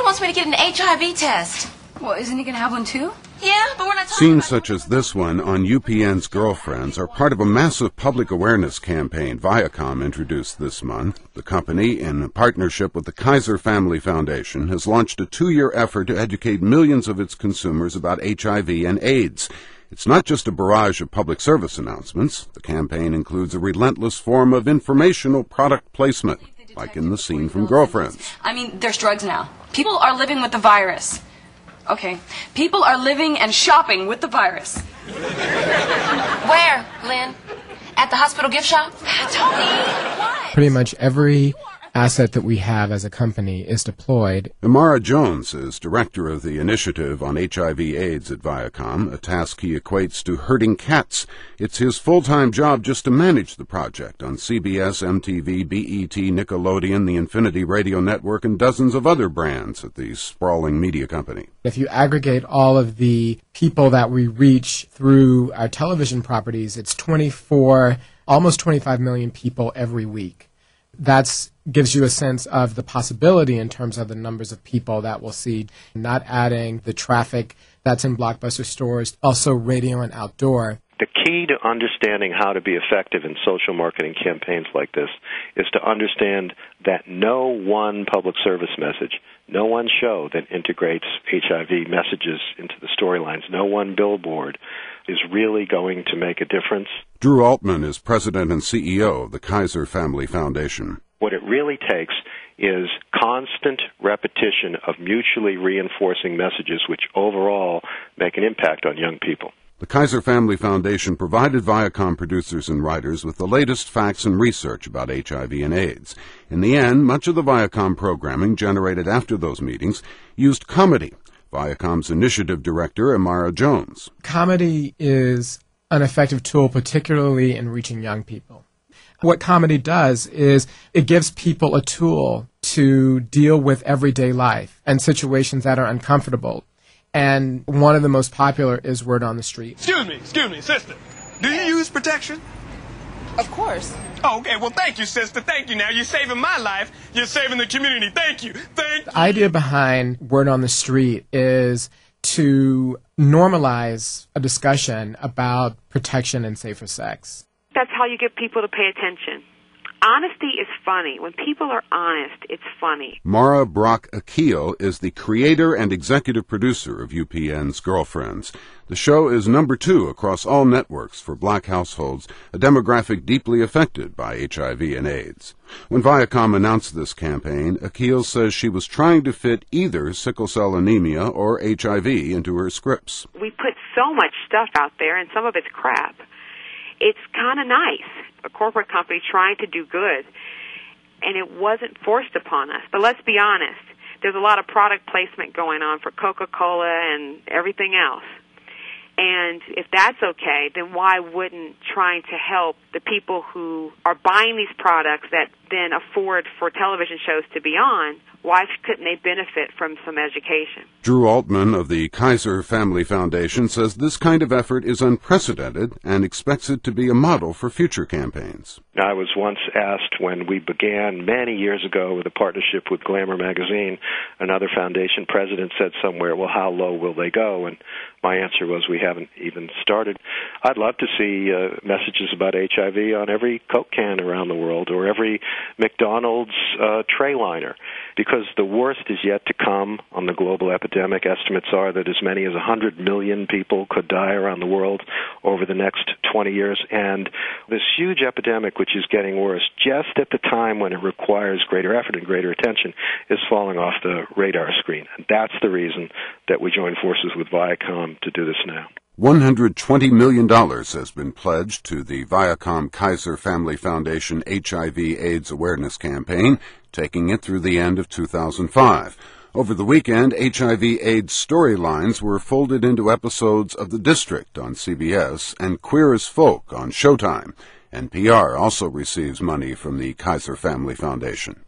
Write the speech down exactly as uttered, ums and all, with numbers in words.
wants me to get an H I V test. Well, isn't he going to have one too? Yeah, but we're not talking Scenes about... such as this one on U P N's Girlfriends are part of a massive public awareness campaign Viacom introduced this month. The company, in partnership with the Kaiser Family Foundation, has launched a two-year effort to educate millions of its consumers about H I V and AIDS. It's not just a barrage of public service announcements. The campaign includes a relentless form of informational product placement, like in the scene from Girlfriends. I mean, there's drugs now. People are living with the virus. Okay, people are living and shopping with the virus. Where, Lynn? At the hospital gift shop? Tony, what? Pretty much every asset that we have as a company is deployed. Amara Jones is director of the initiative on H I V AIDS at Viacom, a task he equates to herding cats. It's his full-time job just to manage the project on C B S, M T V, B E T, Nickelodeon, the Infinity Radio Network, and dozens of other brands at the sprawling media company. If you aggregate all of the people that we reach through our television properties, it's twenty-four, almost twenty-five million people every week. That gives you a sense of the possibility in terms of the numbers of people that we'll see, not adding the traffic that's in Blockbuster stores, also radio and outdoor. The key to understanding how to be effective in social marketing campaigns like this is to understand that no one public service message, no one show that integrates H I V messages into the storylines, no one billboard is really going to make a difference. Drew Altman is president and C E O of the Kaiser Family Foundation. What it really takes is constant repetition of mutually reinforcing messages which overall make an impact on young people. The Kaiser Family Foundation provided Viacom producers and writers with the latest facts and research about H I V and AIDS. In the end, much of the Viacom programming generated after those meetings used comedy. Viacom's initiative director, Amara Jones. Comedy is an effective tool, particularly in reaching young people. What comedy does is it gives people a tool to deal with everyday life and situations that are uncomfortable. And one of the most popular is Word on the Street. Excuse me, excuse me, sister. Do you use protection? Of course. Oh, okay. Well, thank you, sister. Thank you. Now, you're saving my life. You're saving the community. Thank you. Thank you. The idea behind Word on the Street is to normalize a discussion about protection and safer sex. That's how you get people to pay attention. Honesty is funny. When people are honest, it's funny. Mara Brock Akil is the creator and executive producer of U P N's Girlfriends. The show is number two across all networks for black households, a demographic deeply affected by H I V and AIDS. When Viacom announced this campaign, Akil says she was trying to fit either sickle cell anemia or H I V into her scripts. We put so much stuff out there, and some of it's crap. It's kind of nice, a corporate company trying to do good, and it wasn't forced upon us. But let's be honest, there's a lot of product placement going on for Coca-Cola and everything else. And if that's okay, then why wouldn't trying to help the people who are buying these products that then afford for television shows to be on, why couldn't they benefit from some education? Drew Altman of the Kaiser Family Foundation says this kind of effort is unprecedented and expects it to be a model for future campaigns. I was once asked when we began many years ago with a partnership with Glamour magazine, another foundation president said somewhere, well, how low will they go? And my answer was we haven't even started. I'd love to see uh, messages about H I V on every Coke can around the world or every McDonald's uh, tray liner, because the worst is yet to come on the global epidemic. Estimates are that as many as one hundred million people could die around the world over the next twenty years. And this huge epidemic, which is getting worse just at the time when it requires greater effort and greater attention, is falling off the radar screen. And that's the reason that we joined forces with Viacom to do this now. one hundred twenty million dollars has been pledged to the Viacom Kaiser Family Foundation H I V AIDS Awareness Campaign, taking it through the end of two thousand five. Over the weekend, H I V AIDS storylines were folded into episodes of The District on C B S and Queer as Folk on Showtime. N P R also receives money from the Kaiser Family Foundation.